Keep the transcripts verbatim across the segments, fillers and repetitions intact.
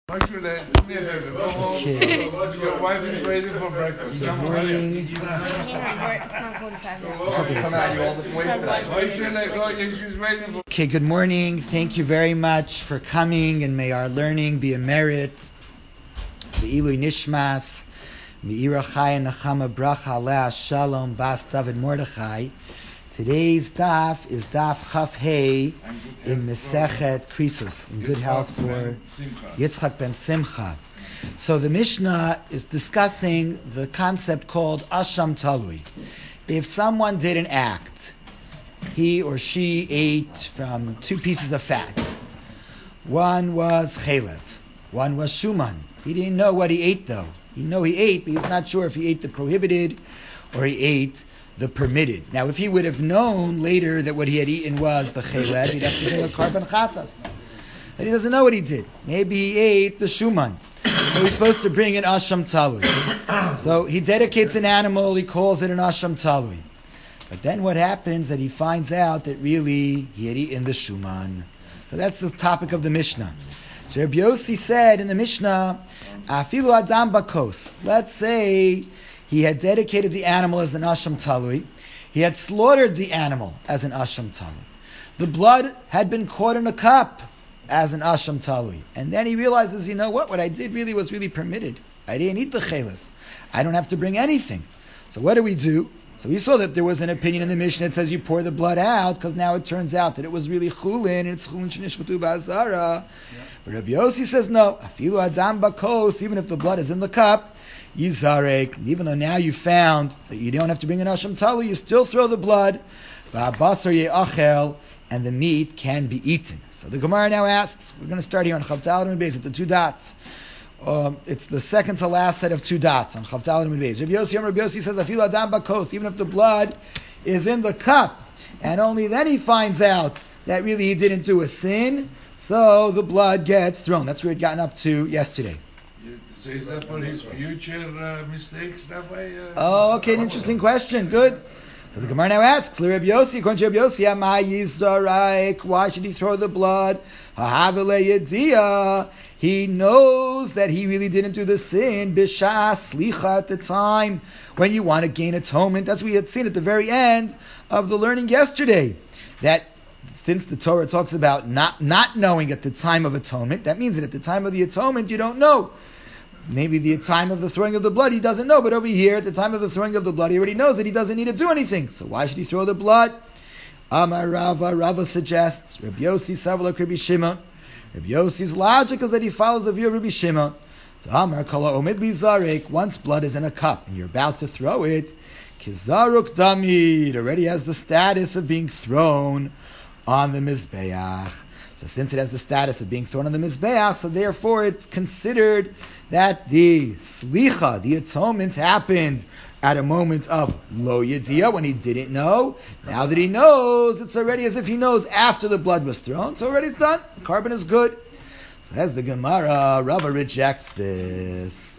Actually, do me a favor. Go home. Okay. Your wife is waiting for breakfast. Good Come on, morning. It's not forty-five minutes. Okay, that's right. She's waiting for. Okay, good morning. Thank you very much for coming, and may our learning be a merit. The Ilui Nishmas, Meira Chaya Nachama Bracha Alea Shalom Bas David Mordechai. Today's daf is daf Chaf Hey in Mesechet Krisus, in good health for Yitzchak ben Simcha. So the Mishnah is discussing the concept called Asham Talui. If someone did an act, he or she ate from two pieces of fat. One was chalev, one was shuman. He didn't know what he ate though. He know he ate, but he's not sure if he ate the prohibited or he ate the permitted. Now, if he would have known later that what he had eaten was the chalev, he'd have to bring a carbon chatas. But he doesn't know what he did. Maybe he ate the shuman. So he's supposed to bring an asham talui. So he dedicates an animal, he calls it an asham talui. But then what happens that he finds out that really he had eaten the shuman. So that's the topic of the Mishnah. So Rabbi Yossi said in the Mishnah, afilu adam bakos. Let's say he had dedicated the animal as an asham talui. He had slaughtered the animal as an asham talui. The blood had been caught in a cup as an asham talui. And then he realizes, you know what, what I did really was really permitted. I didn't eat the chalev. I don't have to bring anything. So what do we do? So we saw that there was an opinion in the Mishnah that says you pour the blood out, because now it turns out that it was really chulin, and it's chulin shenishchatu ba'azara. But Rabbi Yossi says no. Afilu adam bakos, even if the blood is in the cup, yizarek. Even though now you found that you don't have to bring an asham talu, you still throw the blood. Va'abasar ye'achel, and the meat can be eaten. So the Gemara now asks, we're going to start here on Chav Daled Amud Beis at the two dots. Um, it's the second to last set of two dots on Chav Daled Amud Beis. Rabbi Yossi, Rabbi Yossi says, "Afilu adam bakos," even if the blood is in the cup, and only then he finds out that really he didn't do a sin, so the blood gets thrown. That's where we'd gotten up to yesterday. So is that for his future uh, mistakes that way? Uh, oh, okay, an interesting question. Good. So the Gemara now asks, Rabbi Yossi, according to Rabbi Yossi, Amai Yizarek, why should he throw the blood? Hahavele Yediyah. He knows that he really didn't do the sin. Bishas Slicha, at the time when you want to gain atonement. That's what we had seen at the very end of the learning yesterday. That since the Torah talks about not, not knowing at the time of atonement, that means that at the time of the atonement you don't know. Maybe the time of the throwing of the blood he doesn't know, but over here at the time of the throwing of the blood he already knows that he doesn't need to do anything. So why should he throw the blood? Amar Rava, Rava suggests, Rabbi Yossi Savala Rabbi Shimon. Rabbi Yossi's logic is that he follows the view of Rabbi Shimon. So Amar Kala Omid Li Zarek, once blood is in a cup and you're about to throw it, Kizaruk Damid, it already has the status of being thrown on the Mizbeach. So since it has the status of being thrown on the Mizbeach, so therefore it's considered that the Slicha, the atonement, happened at a moment of Lo Yediyah, when he didn't know. Now that he knows, it's already as if he knows after the blood was thrown, so already it's done. The carbon is good. So as the Gemara, Rava rejects this.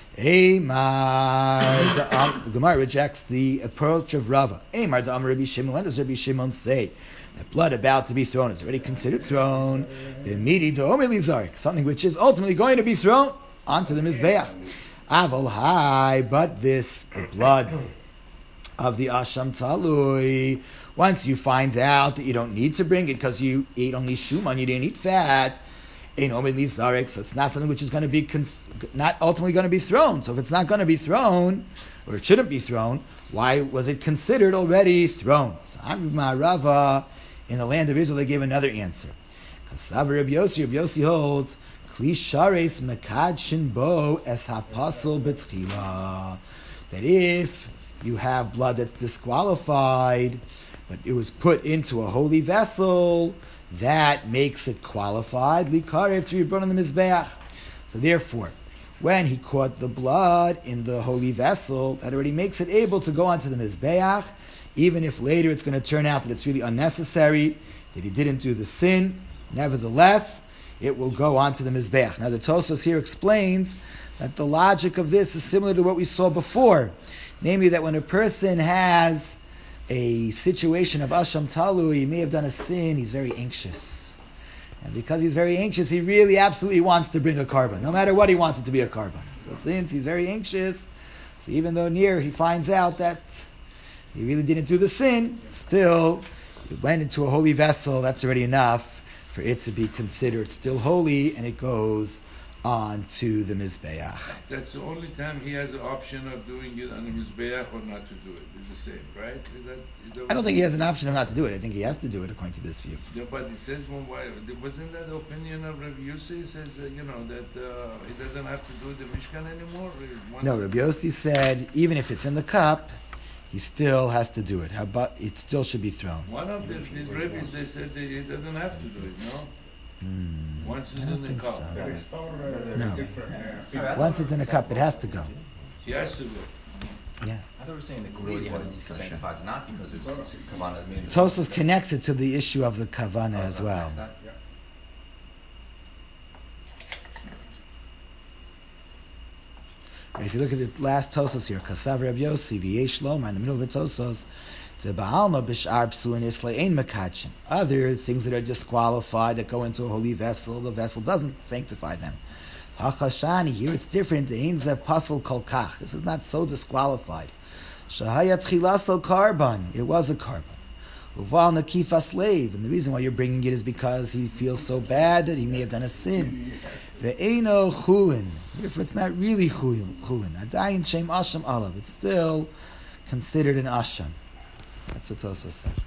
Eimar, the Gemara rejects the approach of Rava. Eimar da'am Rabbi Shimon, when does Rabbi Shimon say that blood about to be thrown is already considered thrown? B'midi da'om elizarek, something which is ultimately going to be thrown onto the Mizbeach. Aval hai, but this, the blood of the Asham Talui, once you find out that you don't need to bring it because you ate only shuman, you didn't eat fat, ein omid lizarek, so it's not something which is going to be cons- not ultimately going to be thrown. So if it's not going to be thrown, or it shouldn't be thrown, why was it considered already thrown? So Amar Rava, in the land of Israel, they gave another answer. Because Savar Rabbi Yossi, Rabbi Yossi holds, Kli shares mekadshin bo es hapasol betchila, that if you have blood that's disqualified, but it was put into a holy vessel, that makes it qualified. Likarev to be brought on the Mizbeach. So therefore, when he caught the blood in the holy vessel, that already makes it able to go onto the Mizbeach, even if later it's going to turn out that it's really unnecessary, that he didn't do the sin. Nevertheless, it will go onto the Mizbeach. Now the Tosfos here explains that the logic of this is similar to what we saw before. Namely that when a person has a situation of Asham Talu, he may have done a sin, he's very anxious. And because he's very anxious, he really absolutely wants to bring a carbon. No matter what, he wants it to be a carbon. So since he's very anxious, so even though near he finds out that he really didn't do the sin, still it went into a holy vessel. That's already enough for it to be considered still holy, and it goes on to the Mizbeach. That's the only time he has the option of doing it on the Mizbeach or not to do it. It's the same, right? Is that, is that I don't think he has an option of not to do it. I think he has to do it according to this view. Yeah, but it says, well, why, wasn't that the opinion of Rabbi Yossi? It says, uh, you know, that uh, he doesn't have to do the Mishkan anymore? No, Rabbi Yossi said even if it's in the cup, he still has to do it. How about it still should be thrown? One of the, these rabbis, they said that he doesn't have to do it, no? Hmm. Once it's in the cup. So. No. Once it's in a cup, it has to go. He has to go. Yeah. I thought we were saying the glue is what sanctifies, not because it's kavanah. Tosfos connects it to the issue of the kavanah oh, as well. Yeah. But if you look at the last Tosfos here, Kasav Reb Yossi, V'yesh Lomar, in the middle of the Tosfos, other things that are disqualified that go into a holy vessel, the vessel doesn't sanctify them. Hachashani, here it's different. This is not so disqualified. Carbon, it was a carbon. Uval nakifa slave, and the reason why you're bringing it is because he feels so bad that he may have done a sin. Ve'eno chulin, therefore it's not really chulin. Adayin shem asham alav, it's still considered an asham. That's what Tosfos says.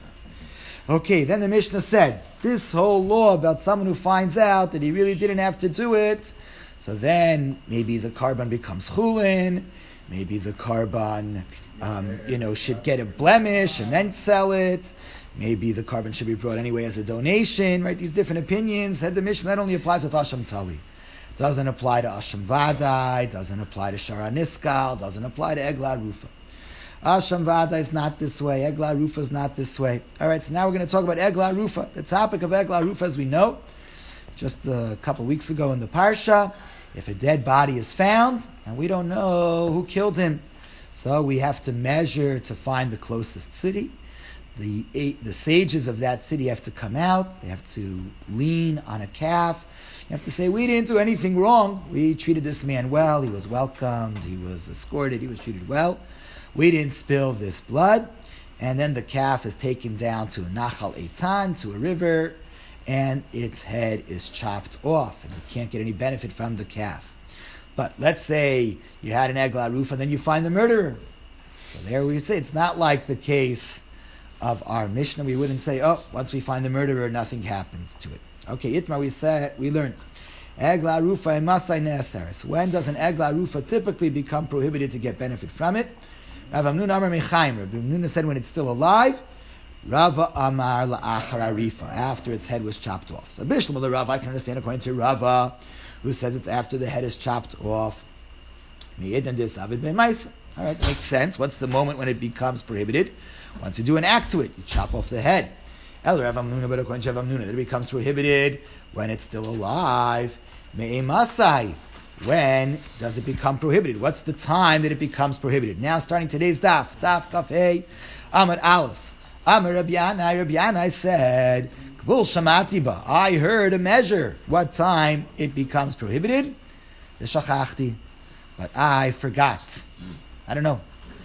Okay, then the Mishnah said, this whole law about someone who finds out that he really didn't have to do it, so then maybe the carbon becomes chulin, maybe the carbon, um, you know, should get a blemish and then sell it, maybe the carbon should be brought anyway as a donation, right? These different opinions. Had the Mishnah, that only applies with Asham Tali. Doesn't apply to Asham Vadai, doesn't apply to Shara Niskal, doesn't apply to Egla Rufa. Asham Vada is not this way. Egla Rufa is not this way. All right, so now we're going to talk about Egla Rufa. The topic of Egla Rufa, as we know, just a couple of weeks ago in the Parsha, if a dead body is found, and we don't know who killed him, so we have to measure to find the closest city. The eight, the sages of that city have to come out. They have to lean on a calf. You have to say, we didn't do anything wrong. We treated this man well. He was welcomed. He was escorted. He was treated well. We didn't spill this blood. And then the calf is taken down to Nachal Eitan, to a river, and its head is chopped off, and you can't get any benefit from the calf. But let's say you had an Egla Rufa, and then you find the murderer. So there we would say it's not like the case of our Mishnah. We wouldn't say, oh, once we find the murderer, nothing happens to it. Okay, Itmar, we said, we learned. Egla Rufa and Masai Ne'asaris. When does an Egla Rufa typically become prohibited to get benefit from it? Rav Amnun Amar Mechaim. Rav Amnun said when it's still alive. Rava Amar La'achar Arifa, after its head was chopped off. So Bishlam the Rava, I can understand according to Rava, who says it's after the head is chopped off. Miyid and this Avid Ben Maisa. All right, makes sense. What's the moment when it becomes prohibited? Once you do an act to it, you chop off the head. El Rav Amnuna, but according to Rav Amnuna, it becomes prohibited when it's still alive. Me'e Masai. When does it become prohibited? What's the time that it becomes prohibited? Now, starting today's daf, daf Kaf Hey, Amar Aleph. Amar Rabbi Yanai, Rabbi Yanai said, Kvul Shamati Ba, I heard a measure. What time it becomes prohibited? V'shachachti, but I forgot. I don't know.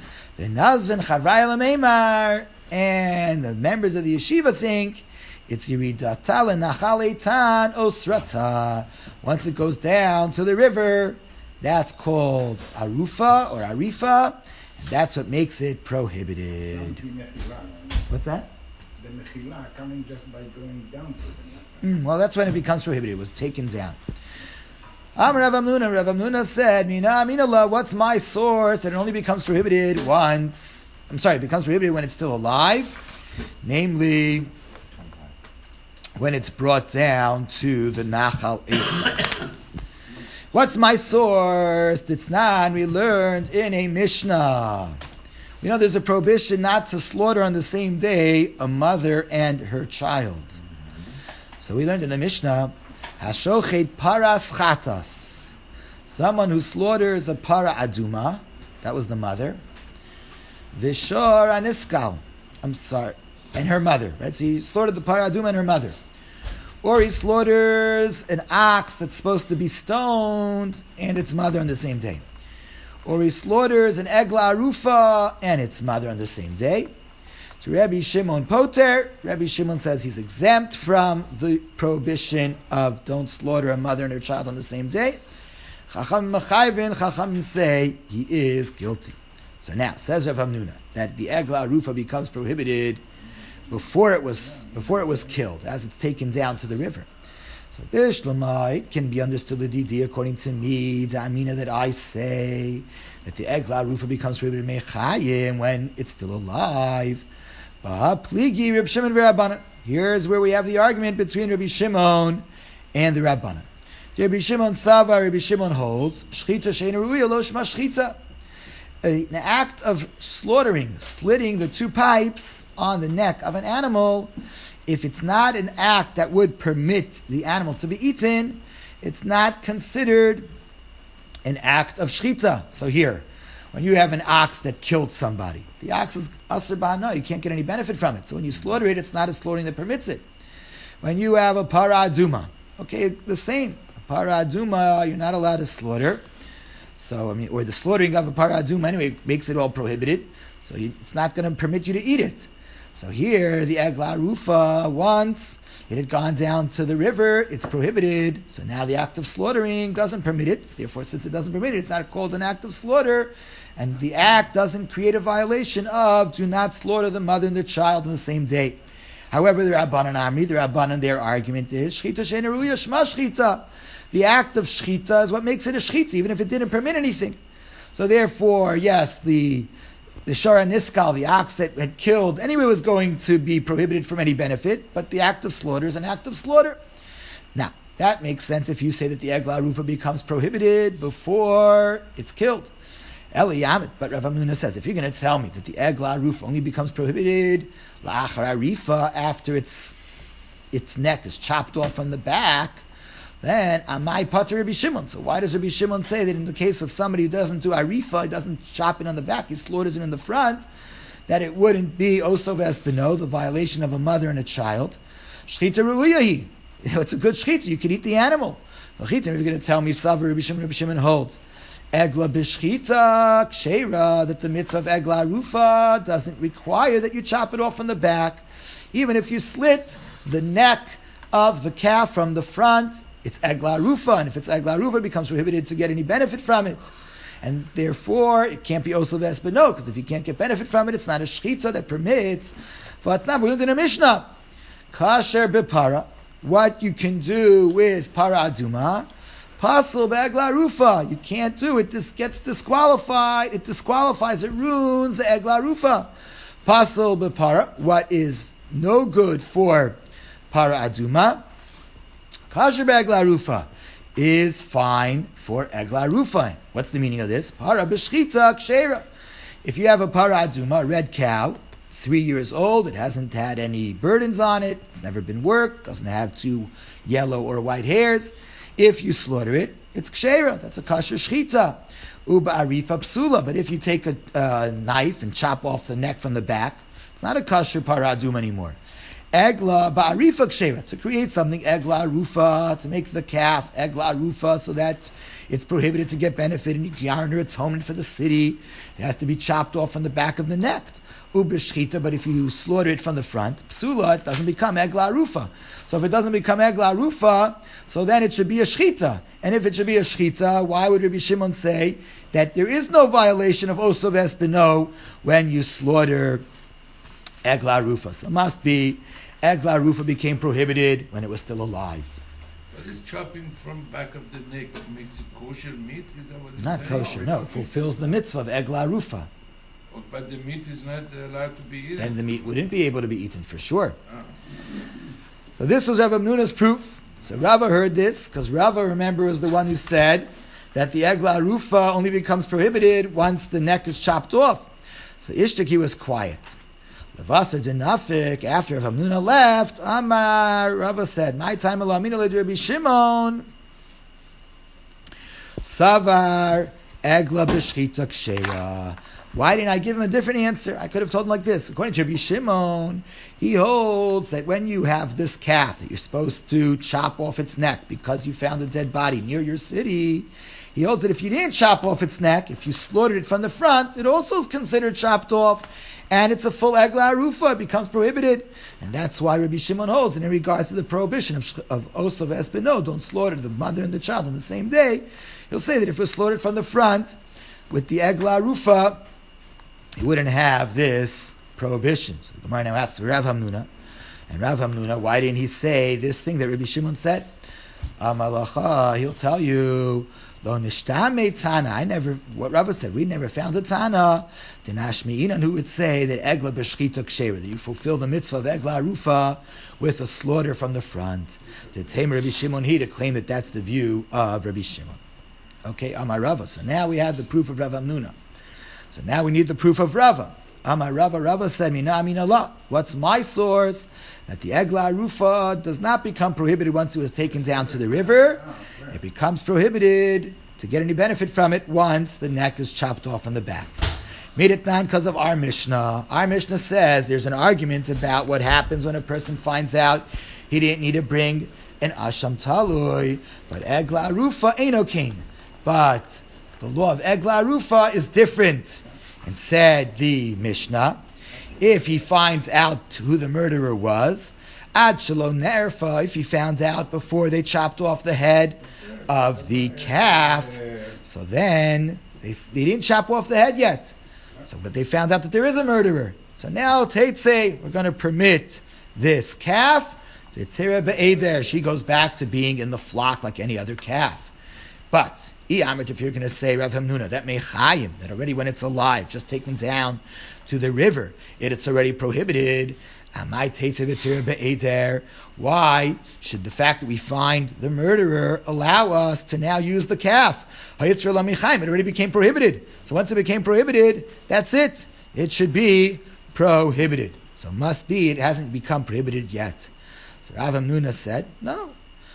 V'nazven Chavrai Lameimar, and the members of the yeshiva think it's Yiridata L'Nachal Eitan Osrata. Once it goes down to the river, that's called Arufa or Arifa, and that's what makes it prohibited. What's that? The mechila coming just by going down to the mm, well, that's when it becomes prohibited. It was taken down. Amar Rav Amnuna, Rav Amnuna said, Mina, Mina, what's my source that it only becomes prohibited once? I'm sorry, it becomes prohibited when it's still alive, namely when it's brought down to the Nachal Esau. What's my source? It's not. We learned in a Mishnah. We know there's a prohibition not to slaughter on the same day a mother and her child. So we learned in the Mishnah, Hashochet paras chatas. Someone who slaughters a para aduma, that was the mother. Vishor aniskal. I'm sorry. And her mother, right? So he slaughtered the para aduma and her mother. or he slaughters an ox that's supposed to be stoned and its mother on the same day, or he slaughters an egla arufa and its mother on the same day. To Rabbi Shimon Poter, Rabbi Shimon says he's exempt from the prohibition of don't slaughter a mother and her child on the same day. Chacham Mechayvin, Chacham say he is guilty. So now, says Rav Hamnuna, that the egla arufa becomes prohibited before it was before it was killed, as it's taken down to the river. So Bishlama, it can be understood the didi according to me, the amina that I say that the egla arufa becomes prohibited mechayim when it's still alive. Pligi Reb Shimon v'Rabbanan. Here's where we have the argument between Rabbi Shimon and the Rabbanan. Rabbi Shimon Sava, Rabbi Shimon holds shchita she'ein ruya lo shma shchita. An act of slaughtering, slitting the two pipes on the neck of an animal, if it's not an act that would permit the animal to be eaten, it's not considered an act of shchita. So here, when you have an ox that killed somebody, the ox is asr ba'ana, you can't get any benefit from it. So when you slaughter it, it's not a slaughtering that permits it. When you have a para aduma, okay, the same. A para aduma, you're not allowed to slaughter. So, I mean, or the slaughtering of a para aduma anyway makes it all prohibited. So you, it's not going to permit you to eat it. So here, the egla arufa, once it had gone down to the river, it's prohibited. So now the act of slaughtering doesn't permit it. Therefore, since it doesn't permit it, it's not called an act of slaughter. And the act doesn't create a violation of do not slaughter the mother and the child on the same day. However, the Rabbanan Amri, the Rabbanan, their argument is shchita she'ein ruya shma shchita. The act of shchita is what makes it a shchita, even if it didn't permit anything. So therefore, yes, the the shara niskal, the ox that had killed, anyway was going to be prohibited from any benefit, but the act of slaughter is an act of slaughter. Now, that makes sense if you say that the egla arufa becomes prohibited before it's killed. Eliyamit, but Rav Hamnuna says, if you're going to tell me that the egla arufa only becomes prohibited la'achar arifa, after its its neck is chopped off from the back, then amai pater Rabbi Shimon. So why does Rabbi Shimon say that in the case of somebody who doesn't do arifa, he doesn't chop it on the back, he slaughters it in the front, that it wouldn't be oso v'espino, the violation of a mother and a child? Shchita ru'uyahi. It's a good shchita. You can eat the animal. If you're going to tell me Savar Rabbi Shimon, Rabbi Shimon holds egla b'shchita ksheira, that the mitzvah of egla arufa doesn't require that you chop it off from the back. Even if you slit the neck of the calf from the front, it's egla arufa, and if it's egla arufa, it becomes prohibited to get any benefit from it. And therefore, it can't be oso v'espino, because if you can't get benefit from it, it's not a shchita that permits. But not, we learned in a Mishnah. Kasher b'para, what you can do with para aduma, pasul be'egla arufa, you can't do it. This gets disqualified. It disqualifies. It ruins the egla arufa. Pasul b'para, what is no good for para aduma, kasher be'egla arufa, is fine for egla arufa. What's the meaning of this? Para b'shchita ksheira. If you have a para aduma, a red cow, three years old, it hasn't had any burdens on it, it's never been worked, doesn't have two yellow or white hairs, if you slaughter it, it's ksheira, that's a kasher shchita. Uba arifa psula, but if you take a uh, knife and chop off the neck from the back, it's not a kasher para aduma anymore. Egla ba'arifa ksheira, to create something, egla arufa, to make the calf egla arufa, so that it's prohibited to get benefit and you can garner atonement for the city. It has to be chopped off from the back of the neck. Ubishchita, but if you slaughter it from the front, psula, it doesn't become egla arufa. So if it doesn't become egla arufa, so then it should be a shchita. And if it should be a shchita, why would Rabbi Shimon say that there is no violation of oso v'espino when you slaughter egla arufa? So it must be egla arufa became prohibited when it was still alive. But the chopping from back of the neck makes it kosher meat? Is that what it's Not saying? kosher, no. It fulfills the mitzvah of egla arufa. Oh, but the meat is not allowed to be eaten? Then the meat wouldn't be able to be eaten for sure. Ah. So this was Rav Hamnuna's proof. So Rava heard this, because Rava, remember, was the one who said that the egla arufa only becomes prohibited once the neck is chopped off. So Ishtaki was quiet. Levasar denafik, after Rav Hamnuna left, Amar, Rava said, my time alamina le Rabbi Shimon, Savar, egla b'shchita ksheira. Why didn't I give him a different answer? I could have told him like this. According to Rabbi Shimon, he holds that when you have this calf that you're supposed to chop off its neck because you found a dead body near your city, he holds that if you didn't chop off its neck, if you slaughtered it from the front, it also is considered chopped off, and it's a full egla arufa, it becomes prohibited. And that's why Rabbi Shimon holds, and in regards to the prohibition of, of Osav Espino, don't slaughter the mother and the child on the same day, he'll say that if it was slaughtered from the front with the egla arufa, he wouldn't have this prohibition. So the Gemara now asks Rav Hamnuna, and Rav Hamnuna, why didn't he say this thing that Rabbi Shimon said? Amalacha, he'll tell you, Lo nishtame tana. I never, what Rava said, we never found a tana. Dinashmi'inan, who would say that egla b'shchita kshera, that you fulfill the mitzvah of egla arufa with a slaughter from the front. To tame Rabbi Shimon, he to claim that that's the view of Rabbi Shimon. Okay, Amar Rava. So now we have the proof of Rav Hamnuna. So now we need the proof of Rava. Amar Rava, Rava said, Mina Amina La. What's my source? That the egla arufa does not become prohibited once it was taken down to the river. It becomes prohibited to get any benefit from it once the neck is chopped off on the back. Made it down because of our Mishnah. Our Mishnah says there's an argument about what happens when a person finds out he didn't need to bring an asham talui, but egla arufa ain't okay. But the law of egla arufa is different. And said the Mishnah, if he finds out who the murderer was, ad shelo nerfa, if he found out before they chopped off the head of the calf, so then they, they didn't chop off the head yet. So, but they found out that there is a murderer. So now Teitze, we're going to permit this calf. V'tira be'eder, she goes back to being in the flock like any other calf. But if you're going to say Rav Hamnuna, that mechayim, that already when it's alive, just taken down to the river, it, it's already prohibited. Why should the fact that we find the murderer allow us to now use the calf? It already became prohibited. So once it became prohibited, that's it. It should be prohibited. So must be it hasn't become prohibited yet. So Rav Hamnuna said, no.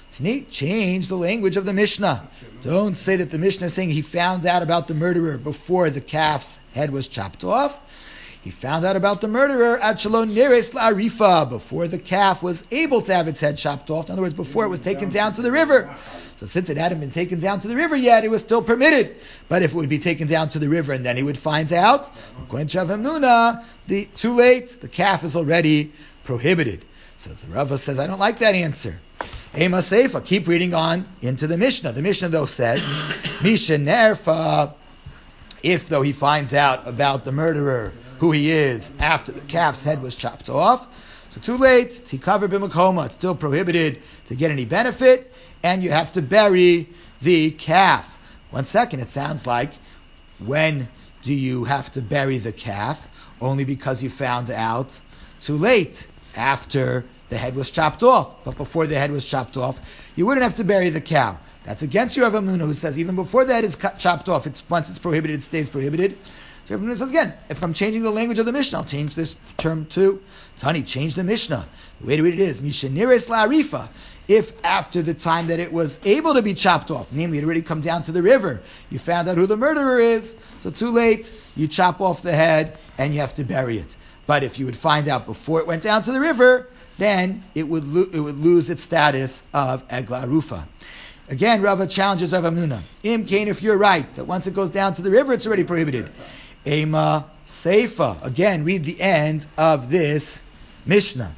Change the language of the Mishnah. Don't say that the Mishnah is saying he found out about the murderer before the calf's head was chopped off. He found out about the murderer at Shalom Neres La'arifa, before the calf was able to have its head chopped off. In other words, before it was taken down to the river. So since it hadn't been taken down to the river yet, it was still permitted. But if it would be taken down to the river and then he would find out, according to Rav Hamnuna, the too late, the calf is already prohibited. So the Rava says, I don't like that answer. Ema Seifa, keep reading on into the Mishnah. The Mishnah though says, Misha Nerfa, if though he finds out about the murderer, who he is, after the calf's head was chopped off, so too late, Tikaver b'makoma, it's still prohibited to get any benefit, and you have to bury the calf. One second, it sounds like, when do you have to bury the calf? Only because you found out too late, after the head was chopped off. But before the head was chopped off, you wouldn't have to bury the cow. That's against Rav Hamnuna, who says even before the head is cut, chopped off, it's once it's prohibited, it stays prohibited. So Rav Hamnuna says again, if I'm changing the language of the Mishnah, I'll change this term to Tani, change the Mishnah. The way to read it is Mishaniris La'arifa. If after the time that it was able to be chopped off, namely it already come down to the river, you found out who the murderer is, so too late, you chop off the head and you have to bury it. But if you would find out before it went down to the river, then it would lo- it would lose its status of egla arufa. Again, Rava challenges Rav Hamnuna. Im Kain, if you're right, that once it goes down to the river, it's already prohibited. Ema Seifa. Again, read the end of this Mishnah.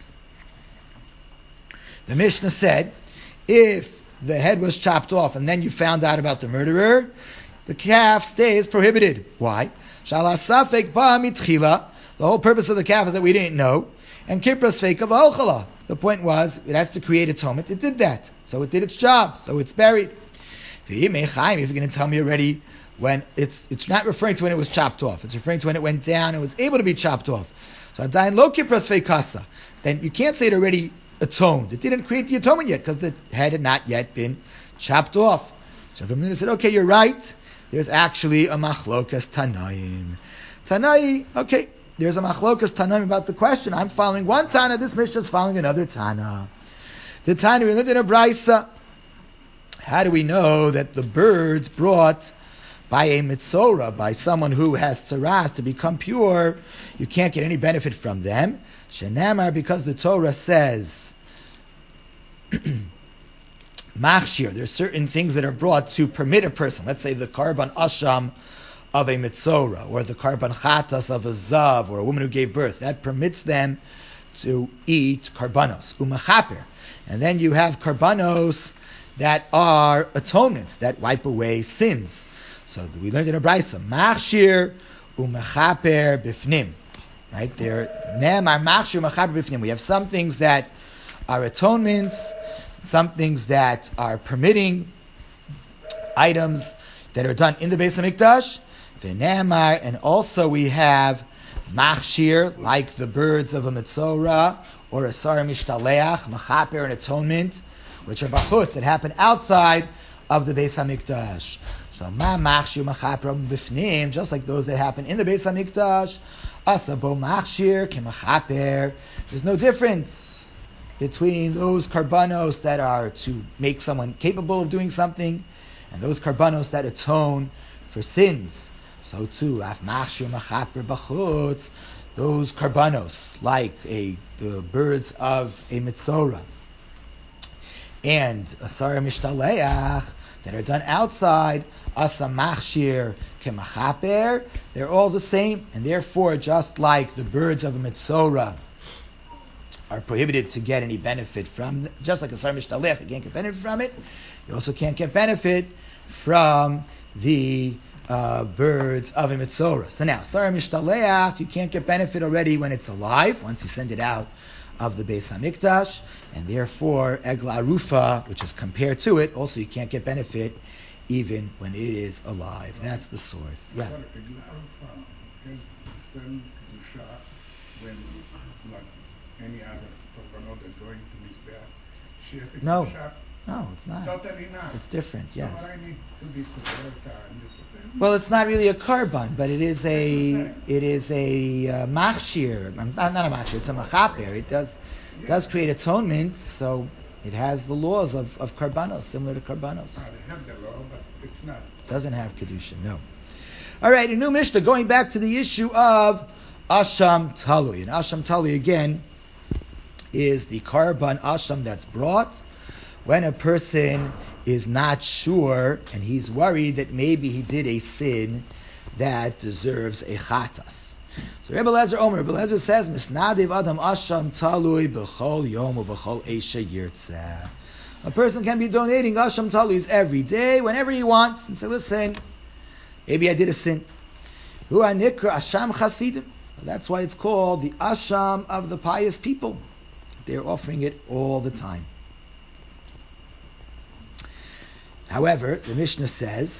The Mishnah said, if the head was chopped off and then you found out about the murderer, the calf stays prohibited. Why? Shalasafek ba mitchila. The whole purpose of the calf is that we didn't know. And kipras fake of alchala. The point was, it has to create atonement. It did that. So it did its job. So it's buried. If you're going to tell me already when it's it's not referring to when it was chopped off. It's referring to when it went down and was able to be chopped off. So adayin lo kipras feikasa. Then you can't say it already atoned. It didn't create the atonement yet because the head had not yet been chopped off. So Rav Hamnuna said, okay, you're right. There's actually a machlokas tanaim. Tanai, okay. There's a machlokas tanaim about the question. I'm following one Tana, this Mishnah is following another Tana. The Tana, we lived in a Braisa. How do we know that the birds brought by a mitzora, by someone who has tzaras to become pure, you can't get any benefit from them. Shenamar, because the Torah says, machshir, there's certain things that are brought to permit a person, let's say the karban asham of a mitzora, or the karban chatas of a zav, or a woman who gave birth, that permits them to eat karbanos, umachaper. And then you have karbanos that are atonements, that wipe away sins. So we learned in a brisa, machshir umachaper bifnim. Right there, ne'emar machshir umachaper bifnim. We have some things that are atonements, some things that are permitting items that are done in the Beis HaMikdash. V'ne'emar, and also we have machshir, like the birds of a mitzora, or a sar mishtaleach, machaper, an atonement, which are bachutz, that happen outside of the Beis HaMikdash. So ma machshir machaper bifnim, just like those that happen in the Beis HaMikdash, asabo machshir ke machaper. There's no difference between those karbanos that are to make someone capable of doing something, and those karbanos that atone for sins. So too, af machshir machaper bachutz, those karbanos, like a the birds of a mitzora, and a sara mishtaleach, that are done outside, asa machshir kemachaper, they're all the same, and therefore, just like the birds of a mitzora are prohibited to get any benefit from, just like a sar mishtaleach, you can't get benefit from it, you also can't get benefit from the uh, birds of a mitzora. So now, sar mishtaleach, you can't get benefit already when it's alive, once you send it out of the Beis HaMikdash, and therefore egla arufa, which is compared to it, also you can't get benefit even when it is alive. That's the source. Yeah. Sorry, egla arufa has the same kedusha when, like any other korbanot that's going to Mizbeach, she has a No. kedusha. No, it's not. Totally not. It's different, yes. So what I need to be prepared and it's okay. Well, it's not really a karban, but it is a it is a uh, machshir. Not, not a machshir. It's a machaper. It does yeah. does create atonement, so it has the laws of, of karbanos, similar to karbanos. Ah, they have the law, but it's not. Doesn't have kedusha. No. All right, a new Mishnah. Going back to the issue of asham talui, and asham talui again is the karban asham that's brought when a person is not sure and he's worried that maybe he did a sin that deserves a chatas. So Rebbe Lezer Omer, Rebbe Lezer says, Misnadiv Adam Asham Talui B'chol Yom U'B'chol Eisha Yirtzeh. A person can be donating Asham Taluis every day, whenever he wants, and say, listen, maybe I did a sin. Hu Anikra Asham Chasidim. That's why it's called the Asham of the pious people. They're offering it all the time. However, the Mishnah says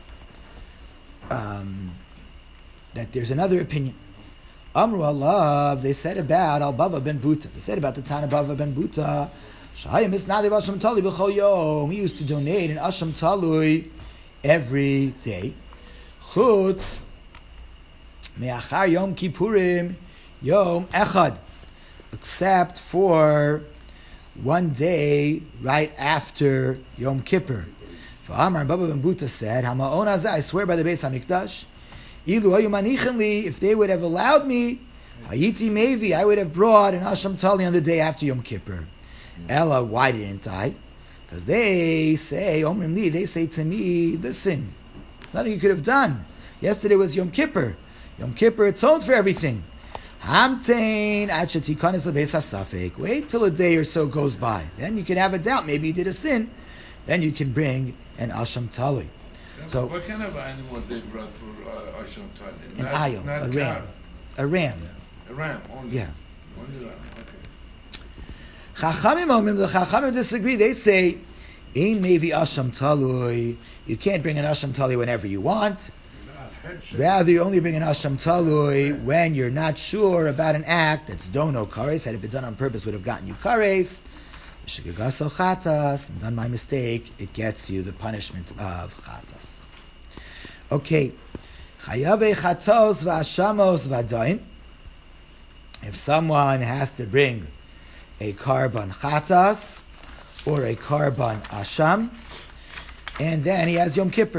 um, that there's another opinion. Amru Allah, they said about Al Bava ben Buta. They said about the Tana Bava ben Buta. Shayim Misnadiv Asham Talui B'chol Yom. He used to donate an Asham Talui every day. Chutz Me'achar Yom Kippurim Yom Echad, except for one day right after Yom Kippur. Amar Baba ben Buta said, "Hama'on hazeh, I swear by the Beis Hamikdash, ilu hayu manichin li, if they would have allowed me, hayiti mevi, I would have brought an asham tali on the day after Yom Kippur. Ella, why didn't I? Because they say, omrim li, they say to me, listen, there's nothing you could have done. Yesterday was Yom Kippur. Yom Kippur atoned for everything. Hamtein ad shetikanis lebeis hasafek. Wait till a day or so goes by. Then you can have a doubt. Maybe you did a sin. Then you can bring an asham tali." So, what kind of animal they brought for uh, asham tali? An Not, ayil, not a calf. ram. A ram. A ram only. Yeah. Only ram. Okay. Chachamim omrim, the Chachamim disagree. They say, "Ein mevi asham talui." You can't bring an asham tali whenever you want. Rather, you only bring an asham talui when you're not sure about an act that's dono kares. Had it been done on purpose, would have gotten you kares. Shigagaso chatas, and done by mistake, it gets you the punishment of chatas. Okay. Chayave chatos v'ashamos v'adain. If someone has to bring a karban chatas or a karban asham, and then he has Yom Kippur.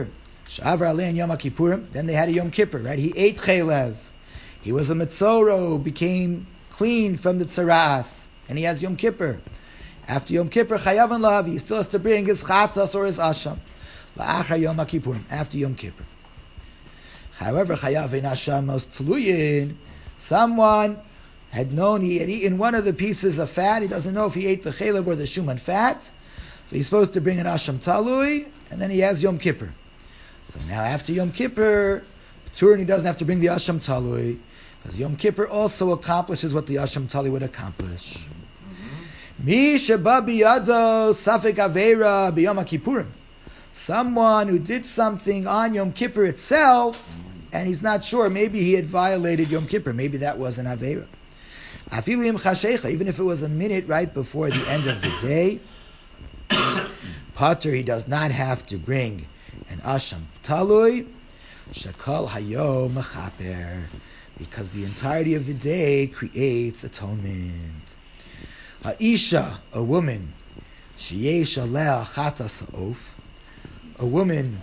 Sha'avar alei Yom Kippurim. Then they had a Yom Kippur, right? He ate chaylev. He was a metzoro, became clean from the tzaras, and he has Yom Kippur. After Yom Kippur, chayav and lahavi, he still has to bring his chatas or his asham. La'achar Yom Kippurim, after Yom Kippur. However, chayav and asham most tluyin. Someone had known he had eaten one of the pieces of fat. He doesn't know if he ate the chaylev or the shuman fat. So he's supposed to bring an asham talui, and then he has Yom Kippur. So now after Yom Kippur, Turin, he doesn't have to bring the asham talui, because Yom Kippur also accomplishes what the asham talui would accomplish. Mi sheba biyado safek aveira biyom kippurim. Someone who did something on Yom Kippur itself, and he's not sure, maybe he had violated Yom Kippur, maybe that was an aveira. Afilim chashecha, even if it was a minute right before the end of the day, Pater, he does not have to bring an asham talui, shakal hayom mechaper, because the entirety of the day creates atonement. Ha'isha, a woman, sheyesh aleh chatas ha'of, a woman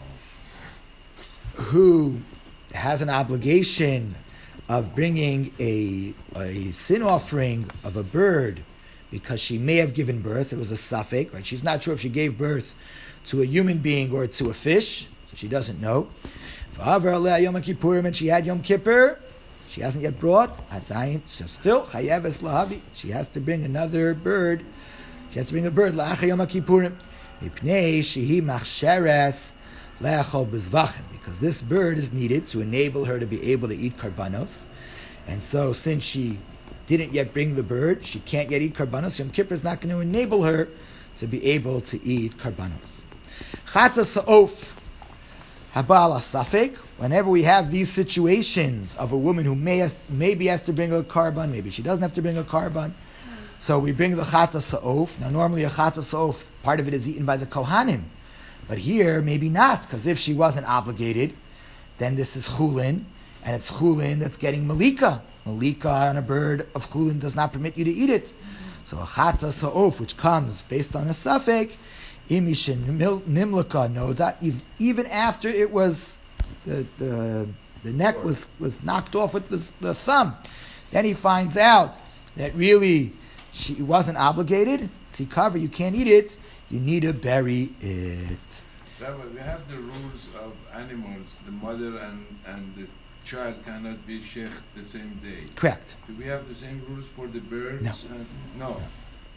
who has an obligation of bringing a, a sin offering of a bird because she may have given birth. It was a suffix, right? She's not sure if she gave birth to a human being or to a fish, so she doesn't know. And she had Yom Kippur. She hasn't yet brought. So still, chayeves lahavi. She has to bring another bird. She has to bring a bird. La'achar Yom Kippurim. Mipnei shehi machsheres le'achol bezvachim. Because this bird is needed to enable her to be able to eat karbanos. And so, since she didn't yet bring the bird, she can't yet eat karbanos. Yom Kippur is not going to enable her to be able to eat karbanos. Chatas ha'of habal asafek. Whenever we have these situations of a woman who may has, maybe has to bring a karban, maybe she doesn't have to bring a karban, so we bring the chatas ha'of. Now, normally a chatas ha'of, part of it is eaten by the kohanim, but here maybe not, because if she wasn't obligated, then this is chulin, and it's chulin that's getting malika. Malika on a bird of chulin does not permit you to eat it. So a chatas ha'of, which comes based on a suffix, imishin nimlaka, no, that even after it was the the, the neck was, was knocked off with the, the thumb, then he finds out that really she wasn't obligated to cover. You can't eat it. You need to bury it. Rabbi, we have the rules of animals. The mother and, and the child cannot be sheikh the same day. Correct. Do we have the same rules for the birds? No. Uh, no. no.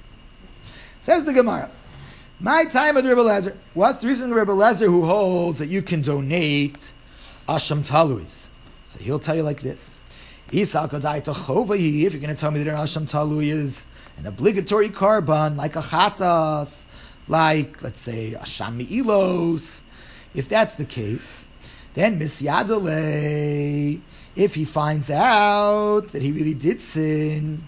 Says the Gemara. My time with Rebbe Lezer. What's the reason Rebbe Lezer who holds that you can donate asham taluis? So he'll tell you like this. If you're going to tell me that an asham talui is an obligatory karban, like a chatas, like, let's say, asham mi'ilos, if that's the case, then misyadale, if he finds out that he really did sin,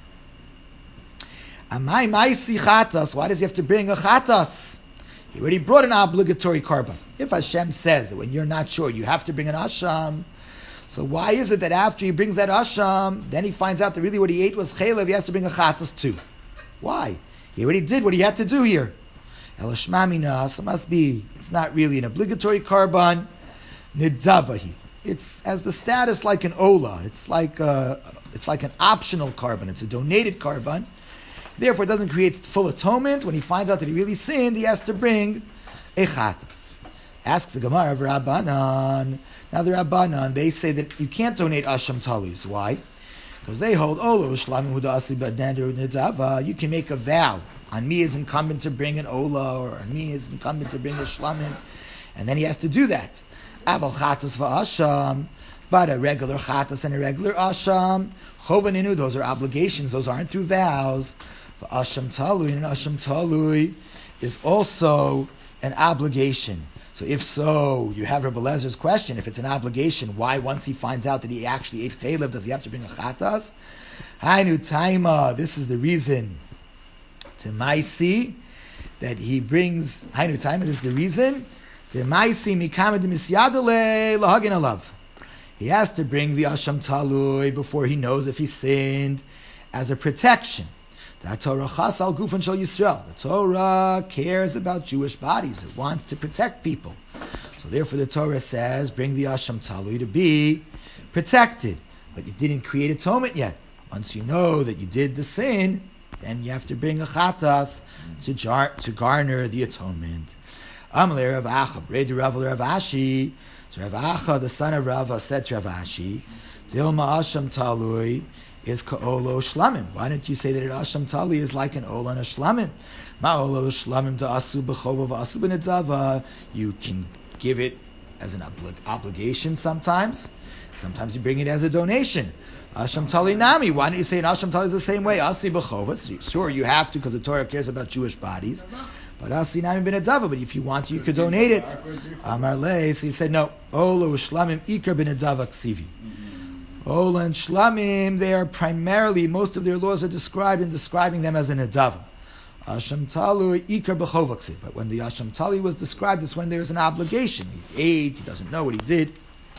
amai maisi chatas, why does he have to bring a chatas? He already brought an obligatory karban. If Hashem says that when you're not sure you have to bring an asham, so why is it that after he brings that asham, then he finds out that really what he ate was chaylev, he has to bring a chatas too? Why? He already did what he had to do here. Elashmamina, so must be, it's not really an obligatory karban, nidavahi. It's as the status like an ola. It's like a, it's like an optional karban. It's a donated karban. Therefore, it doesn't create full atonement. When he finds out that he really sinned, he has to bring a chatas. Ask the Gemara of Rabbanan. Now the Rabbanan, they say that you can't donate asham talus. Why? Because they hold olo shlamim hudasi badnader nidava. You can make a vow. On me is incumbent to bring an ola, or on me is incumbent to bring a shlamim, and then he has to do that. Aval chatas va'asham, but a regular chatas and a regular asham, chovaninu, those are obligations. Those aren't through vows. Asham talui, and asham talui is also an obligation. So if so, you have Rebbe Lezer's question. If it's an obligation, why once he finds out that he actually ate chaylev, does he have to bring a chatas? Hainu taima, this is the reason to maisi that he brings. Hainu taima, this is the reason to maisi mikamad misyadale lahagin alav. He has to bring the asham talui before he knows if he sinned as a protection. The Torah chasal gufan shel Yisrael. The Torah cares about Jewish bodies. It wants to protect people. So therefore the Torah says, bring the Asham Talui to be protected. But you didn't create atonement yet. Once you know that you did the sin, then you have to bring a chatas to, jar, to garner the atonement. Amalei Rav Acha, Brei Rav Rav Ashi. So Rav Acha, the son of Rava, said to Rav Ashi, Dilma Asham Talui is ka'olo shlamim. Why don't you say that an Asham Talui is like an ola and a shlamim? Ma'olo shlamim to asu b'chova v'asu b'nitzava. You can give it as an oblig- obligation sometimes. Sometimes you bring it as a donation. Asham Talui nami. Why don't you say an Asham Talui is the same way? Asi b'chova. Sure, you have to because the Torah cares about Jewish bodies. But Asi nami b'nitzava. But if you want to, you could donate it. Amar le. So he said, no. Olo shlamim ikar b'nitzava ksivi. Ola and Shlamim, they are primarily, most of their laws are described in describing them as an Adava. Asham Talui, Ikar B'chovaksid. But when the Asham Talui was described, it's when there is an obligation. He ate, he doesn't know what he did.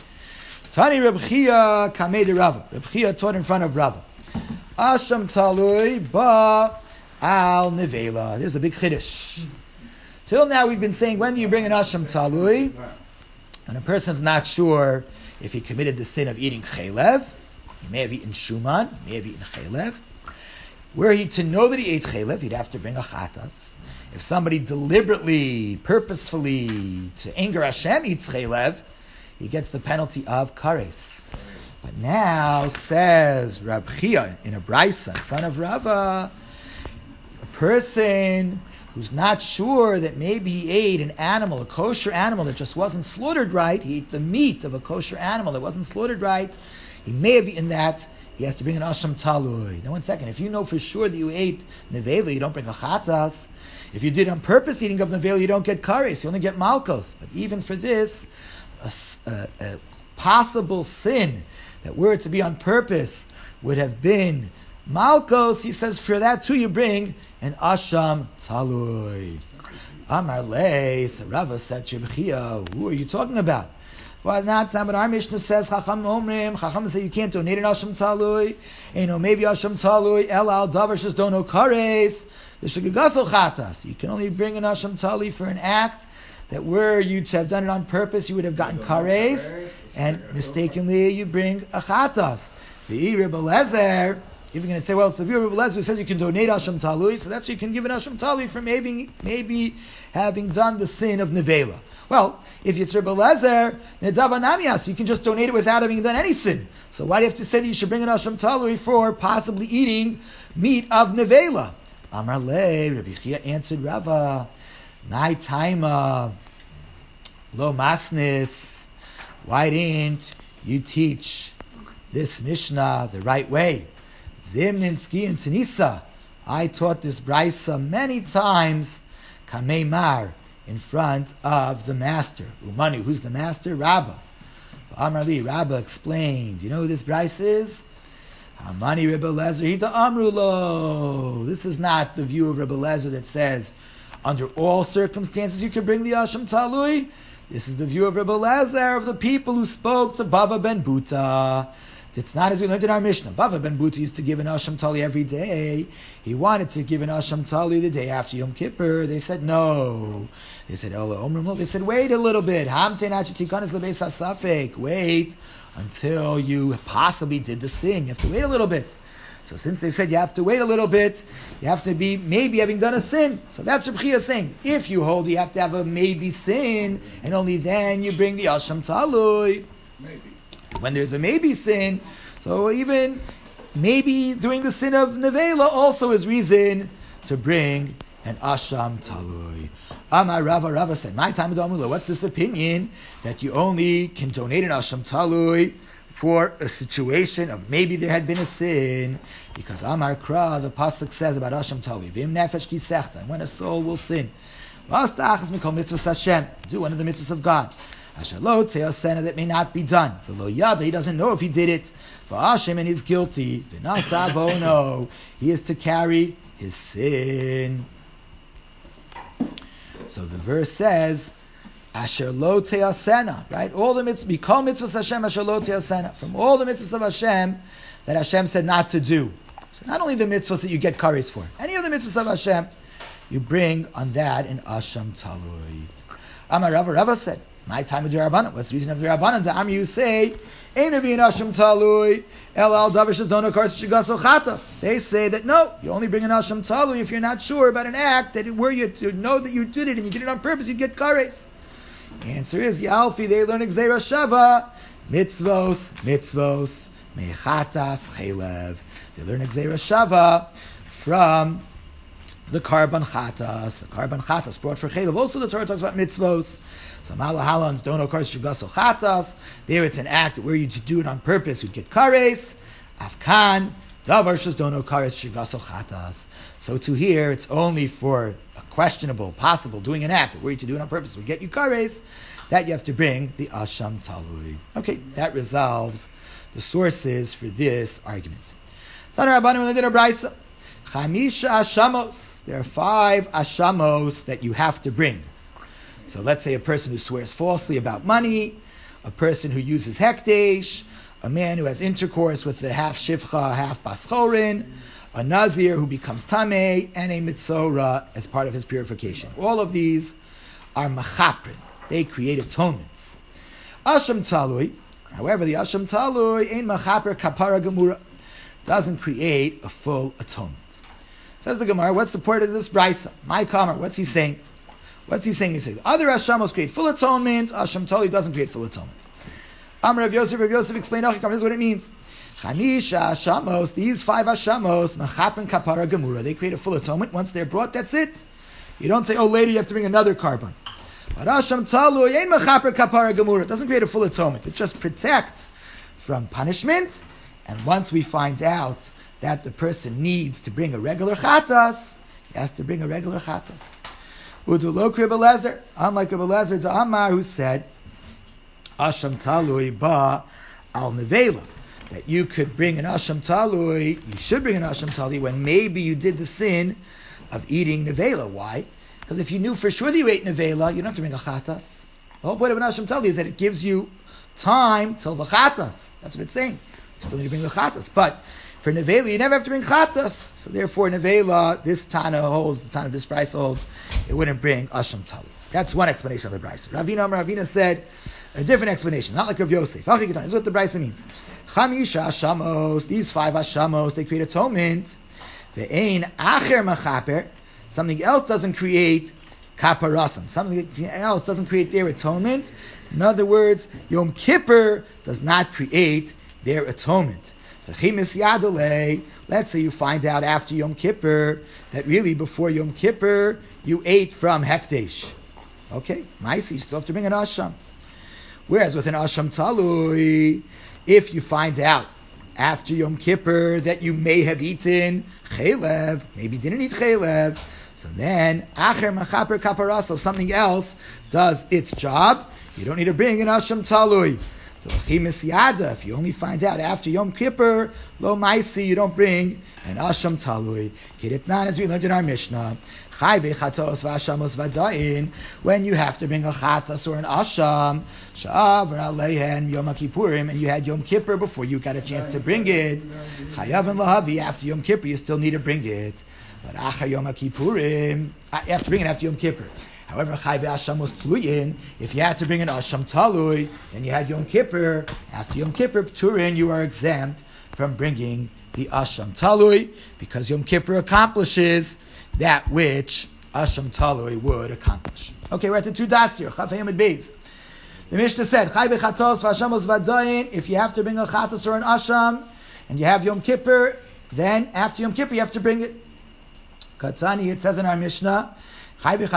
Tani Reb Chia Kamei de Rava. Reb Chia taught in front of Rava. Asham Talui Ba Al Nevela. There's a big chiddush. Till now we've been saying, when do you bring an Asham Talui? When a person's not sure if he committed the sin of eating chaylev, he may have eaten shuman, he may have eaten chaylev. Were he to know that he ate chaylev, he'd have to bring a chatas. If somebody deliberately, purposefully, to anger Hashem eats chaylev, he gets the penalty of kares. But now, says Rab Chia in a brisa in front of Rava, a person who's not sure that maybe he ate an animal, a kosher animal that just wasn't slaughtered right, he ate the meat of a kosher animal that wasn't slaughtered right, he may have eaten that, he has to bring an Asham Talui. Now one second, if you know for sure that you ate nevela, you don't bring a chatas. If you did on purpose eating of nevela, you don't get kares, you only get malkos. But even for this, a, a, a possible sin that were to be on purpose would have been malkos, he says, for that too you bring an Asham Talui. Amar le, so Rava said to Reb Chia, who are you talking about? Well, not that, but our Mishnah says, Chacham Omrim, Chacham say you can't donate an Asham Talui. You know, maybe Asham Talui, El Al Davar just don't know kares. The Shagagasol Chatas. You can only bring an Asham Talui for an act that were you to have done it on purpose, you would have gotten kares, and mistakenly you bring a Chatas. The Rebbe Lezer, if you're going to say, well, it's the view of Rebbe Lezer who says you can donate Asham Talui, so that's you can give an Asham Talui for maybe, maybe having done the sin of Nevela. Well, if it's Rebbe Lezer, Nedava Namias, you can just donate it without having done any sin. So why do you have to say that you should bring an Asham Talui for possibly eating meat of Nevela? Amar Le, Rabbi Chia answered Rava, my time, lo masnis, why didn't you teach this Mishnah the right way? Zimninski and Tanisa, I taught this brisa many times, Kamei Mar, in front of the master. Umani, who's the master? Rabbah. Amar Li, Rabbah explained, you know who this brisa is? Amani Rebbe Lezer, Hita Amrulo. This is not the view of Rebbe Lezer that says, under all circumstances you can bring the Asham Talui. This is the view of Rebbe Lezer, of the people who spoke to Bava ben Buta. It's not as we learned in our Mishnah. Bava ben Buta used to give an Asham Talui every day. He wanted to give an Asham Talui the day after Yom Kippur. They said no. They said, oh, they said, wait a little bit. Wait until you possibly did the sin. You have to wait a little bit. So since they said you have to wait a little bit, you have to be maybe having done a sin. So that's Reb Chia saying, if you hold you have to have a maybe sin, and only then you bring the Asham Talui. Maybe. When there's a maybe sin, so even maybe doing the sin of Nevela also is reason to bring an Asham Talui. Amar Rava, Rava said, my time Amula, what's this opinion that you only can donate an Asham Talui for a situation of maybe there had been a sin? Because Amar Kra, the pasuk says about Asham Talui, Vim nefesh ki sechta, when a soul will sin. Do one of the mitzvahs of God. Ashalot teosena, that may not be done. V'lo yada, he doesn't know if he did it. V'ashem, and he's guilty. V'nasa vono, he is to carry his sin. So the verse says, Asher lo teosena, right? All the mitzvahs, Mikol mitzvahs Hashem, Asher lo teosena. From all the mitzvahs of Hashem that Hashem said not to do. So not only the mitzvahs that you get kares for, any of the mitzvahs of Hashem, you bring on that an Asham Talui. Amar Rava, Rava said, My time of the Rabbanan. What's the reason of the Rabbanan? The Amr you say, Ein Avi Asham Talui, El Al Davar Shazona Kars Shigaso Chatas. They say that no, you only bring an Asham Talui if you're not sure about an act that where you to know that you did it and you did it on purpose, you'd get kares. The answer is Yalfi. They learn Gzeira Shava, mitzvos, mitzvos, mechatas chelev. They learn Gzeira Shava from the Karban Chatas. The Karban Chatas brought for chelev. Also, the Torah talks about mitzvos. So Malahalans don't occur Shigaso Chatas. There it's an act where you to do it on purpose, you'd get kares. Afkan, Davar Shas don't occur Shigaso Chatas. So to here, it's only for a questionable, possible doing an act where you to do it on purpose would get you kares, that you have to bring the Asham Talui. Okay, that resolves the sources for this argument. Chamisha Ashamos. There are five Ashamos that you have to bring. So let's say a person who swears falsely about money, a person who uses hekdesh, a man who has intercourse with the half shivcha, half baschorin, a nazir who becomes tameh, and a mitzora as part of his purification. All of these are machaprin. They create atonements. Asham talui, however, the asham talui ain't machaper kapara gemura, doesn't create a full atonement. Says the Gemara, what's the point of this brisa? My kamar, what's he saying? What's he saying? He says, other Ashamos create full atonement, Asham Talui doesn't create full atonement. Amr Rav Yosef, Rav Yosef explained, this is what it means. Chamisha Ashamos, these five Ashamos, Machapen Kapara Gemura, they create a full atonement. Once they're brought, that's it. You don't say, oh later you have to bring another carbon. But Asham Talui ain't Machaper Kapara Gemura, it doesn't create a full atonement. It just protects from punishment. And once we find out that the person needs to bring a regular chatas, he has to bring a regular chatas. Udulok Rebbe Lezer, unlike Rebbe Lezer to Amar, who said, Asham Talui ba al nevela, that you could bring an Asham Talui, you should bring an Asham Talui when maybe you did the sin of eating nevela. Why? Because if you knew for sure that you ate nevela, you don't have to bring a chatas. The whole point of an Asham Talui is that it gives you time till the chatas. That's what it's saying. You still need to bring the chatas. But for nevela, you never have to bring chatas. So therefore, nevela, this Tana holds, the Tana of this price holds, it wouldn't bring Asham Talui. That's one explanation of the Brisa. Ravina Ravina said a different explanation, not like Rav Yosef. This is what the Brisa means. Chamisha Ashamos, these five Ashamos, they create atonement. Ve'ein acher machaper, something else doesn't create kaparasam. Something else doesn't create their atonement. In other words, Yom Kippur does not create their atonement. Let's say you find out after Yom Kippur that really before Yom Kippur you ate from Hekdesh. Okay, Maisi, you still have to bring an Asham. Whereas with an Asham Talui, if you find out after Yom Kippur that you may have eaten Chelev, maybe didn't eat Chelev, so then Acher Machaper Kaparaso, something else does its job, you don't need to bring an Asham Talui. So if you only find out after Yom Kippur, lo maisi, you don't bring an Asham Talui. Kiritnan, as we learned in our Mishnah, when you have to bring a chatas or an asham, sha'avar aleihen Yom Kippurim, and you had Yom Kippur before you got a chance to bring it, chayav and lahavi, after Yom Kippur you still need to bring it. But achar Yom Kippurim, you have to bring it after Yom Kippur. However, chayve ashamos tluyin, if you had to bring an asham talui, then you had Yom Kippur. After Yom Kippur, Turin, you are exempt from bringing the asham talui, because Yom Kippur accomplishes that which asham talui would accomplish. Okay, we're at the two dots here. Chaf Hamid Beis. The Mishnah said, chayve chatos v'ashamos v'adayin, if you have to bring a chatos or an asham, and you have Yom Kippur, then after Yom Kippur you have to bring it. Katani, it says in our Mishnah, that if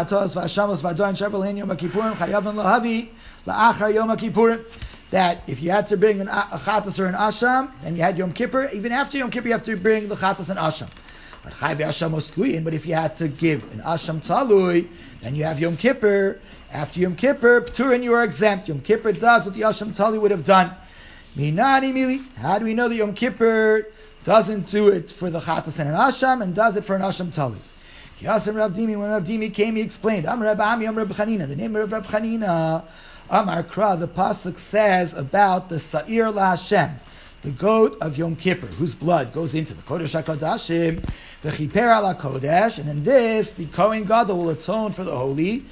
you had to bring an, a chatas or an asham, and you had Yom Kippur, even after Yom Kippur you have to bring the chatas and asham. But but if you had to give an asham talui, then you have Yom Kippur. After Yom Kippur, Pturin, you are exempt. Yom Kippur does what the asham talui would have done. How do we know that Yom Kippur doesn't do it for the chatas and an asham, and does it for an asham talui? Yasim Rav Dimi, when Rav Dimi came, he explained, Amar Rabbi Ami, Amar Rabbi Chanina, the name of Rabbi Chanina, Amar Kra, the pasuk says about the Sa'ir La Hashem, the goat of Yom Kippur, whose blood goes into the Kodesh HaKodashim, the Chiper Ala Kodesh, and in this, the Kohen Gadol will atone for the holy.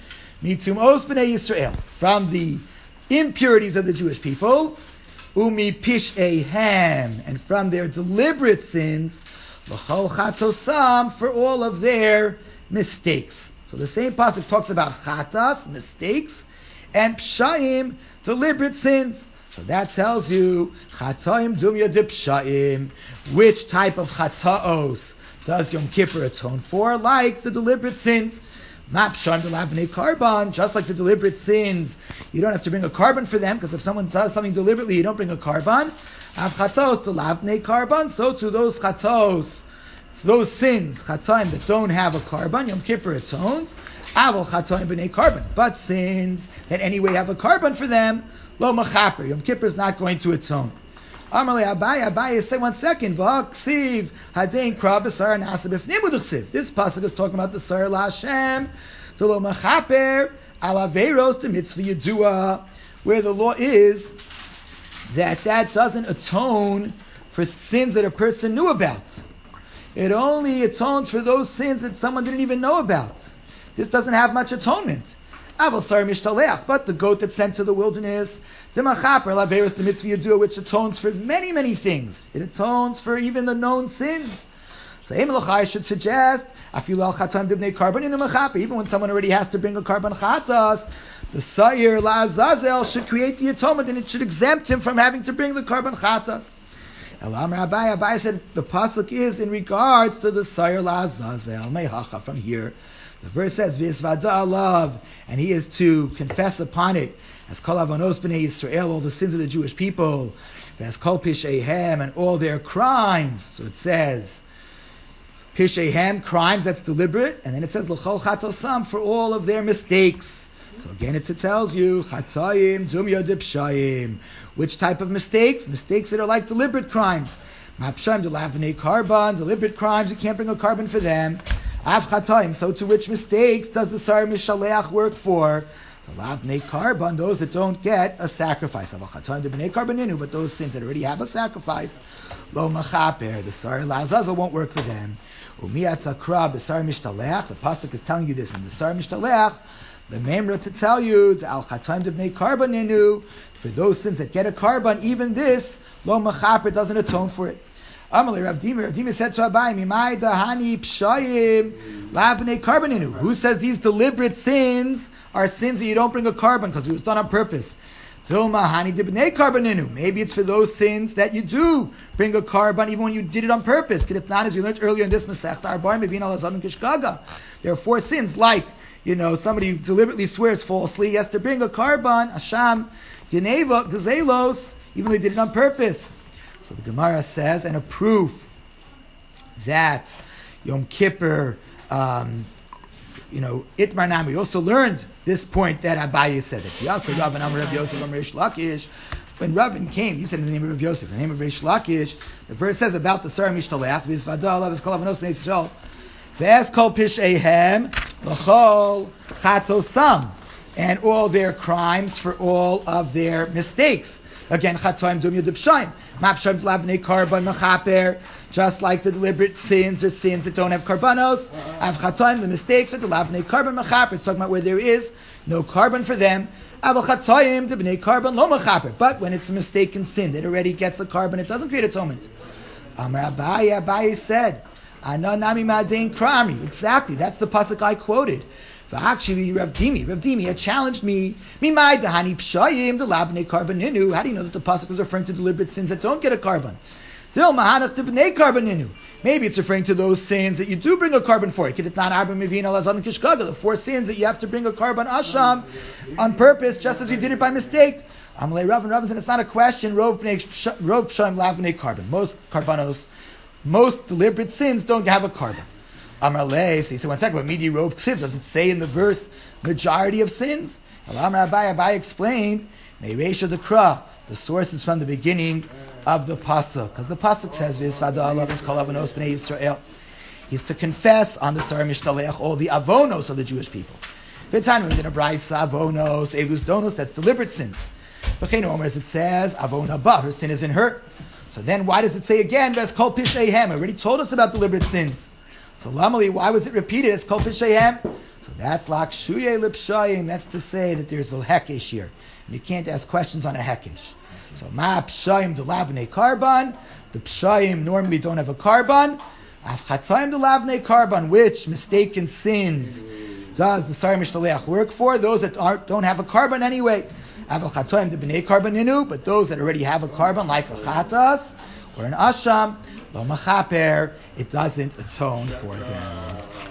Mitum os b'nei Yisrael, from the impurities of the Jewish people, umi pish'ehem, and from their deliberate sins, l'chol chatosam, for all of their mistakes. So the same pasuk talks about chatas, mistakes, and psha'im, deliberate sins. So that tells you chatoim dumya de psha'im, which type of chataos does Yom Kippur atone for, like the deliberate sins. Not psha'im delavnei karban, just like the deliberate sins, you don't have to bring a carbon for them, because if someone does something deliberately, you don't bring a carbon. Av chatos delavnei karban, so to those chatos, those sins, chatoim that don't have a carbon, Yom Kippur atones. Aval chatoim b'nei carbon, but sins that anyway have a carbon for them, lo machaper, Yom Kippur is not going to atone. Amarle Abaye, Abaye say one second, v'aksiv hadein kra b'sar nasa b'fnim u'duchsiv. This pasuk is talking about the sar la'Hashem, to lo machaper al averos to mitzvah yedua, where the law is that that doesn't atone for sins that a person knew about. It only atones for those sins that someone didn't even know about. This doesn't have much atonement. But the goat that's sent to the wilderness, which atones for many, many things. It atones for even the known sins. So I should suggest, even when someone already has to bring a carbon chatas, the Sa'ir La'azazel should create the atonement, and it should exempt him from having to bring the carbon chatas. Elam Rabbi Abai said the pasuk is in regards to the Sa'ir La'azazel Mehacha. From here, the verse says V'isvada alav, and he is to confess upon it as kol avonos b'nei Yisrael, all the sins of the Jewish people, as kol pish'ehem, and all their crimes. So it says pish'ehem, crimes, that's deliberate, and then it says l'chol chatosam, for all of their mistakes. So again, it tells you chatayim dumya de pshayim, which type of mistakes? Mistakes that are like deliberate crimes. Mapshayim delavnei karban, deliberate crimes, you can't bring a carbon for them. Av chatayim, so to which mistakes does the sar mishaleach work for? Delavnei karban, those that don't get a sacrifice. Av chatayim de bnei karbaninu, but those sins that already have a sacrifice, lo machaper, the sar la'azazel won't work for them. Umiyat akra b'sar mishaleach, the pasuk is telling you this in the sar mishaleach. The memra to tell you to al chatayim de bnei karbaninu, for those sins that get a carbon, even this lo machaper doesn't atone for it. Amalei Rav Dimi, Rav Dimi said to Abai, Mimai dahani pshayim la bnei karbaninu. Who says these deliberate sins are sins that you don't bring a carbon because it was done on purpose? Tilma hani de bnei karbaninu. Maybe it's for those sins that you do bring a carbon even when you did it on purpose. Kedipnan, as we learned earlier in this Masechta, Arbar mevin al azadun kishkaga. There are four sins, like, you know, somebody who deliberately swears falsely, he has to bring a carbon, asham, geneva, gazelos, even though he did it on purpose. So the Gemara says, and a proof that Yom Kippur, um, you know, Itmar Nam, we also learned this point that Abaye said, that Yasa Rav and Amar Rav Yosef Amar Reish Lakish, when Ravin came, he said in the name of Rav Yosef, in the name of Reish Lakish, the verse says about the Sar Mishtaleach, V'izvada alav v'skol avanos b'nei Yisrael, v'es kol pish'ehem, l'chol chatosam, and all their crimes for all of their mistakes. Again, chatoim dumya debshayim, mapshayim b'nei karban machaper, just like the deliberate sins or sins that don't have karbanos. Av chatoim, the mistakes are b'nei karban machaper. It's talking about where there is no carbon for them. Av chatoim b'nei karban lo machaper. But when it's a mistaken sin that already gets a carbon, it doesn't create atonement. Amar Abaye, Abaye said, Ana nami ma'adein krami. Exactly, that's the pasuk I quoted. Actually, Rav Dimi, Rav Dimi had challenged me. Mimai dahani pshayim delabnei karbaninu. How do you know that the pasuk is referring to deliberate sins that don't get a carbon? Dil mahanach debnei karbaninu. Maybe it's referring to those sins that you do bring a carbon for. The four sins that you have to bring a carbon asham on purpose, just as you did it by mistake. Amalei Rav and Rav said it's not a question. Rov pshayim labnei carbon. Most karbanos, most deliberate sins don't have a carbon. Amar Le, so he said, one second, but midi rov ksiv, does it say in the verse majority of sins? Amar Abai, Abai explained, Meiresha dekra, the source is from the beginning of the pasuk, because the pasuk says, V'isvada alav v'skol avonos b'nei Yisrael. He's to confess on the Sar Mishtaleach all the avonos of the Jewish people. V'tanu in the Braisa, avonos, elus donos, that's deliberate sins. V'chein omer, as it says, avon haba, her sin is in her. So then why does it say again, V'eskol pish'ehem? I already told us about deliberate sins. So Lamali, why was it repeated as Kol Pishayim? So That's lakshuye lipshayim. That's to say that there's a hekesh here. And you can't ask questions on a hekesh. So ma pshayim de lavnei karban. The pshayim normally don't have a karban. Afchatayim de lavnei karban. Which mistaken sins does the Sar Mishtaleach work for? Those that aren't, don't have a karban anyway. Avachatayim de bnei karbaninu. But those that already have a karban, like a chatas or an asham, lo machaper, it doesn't atone for them.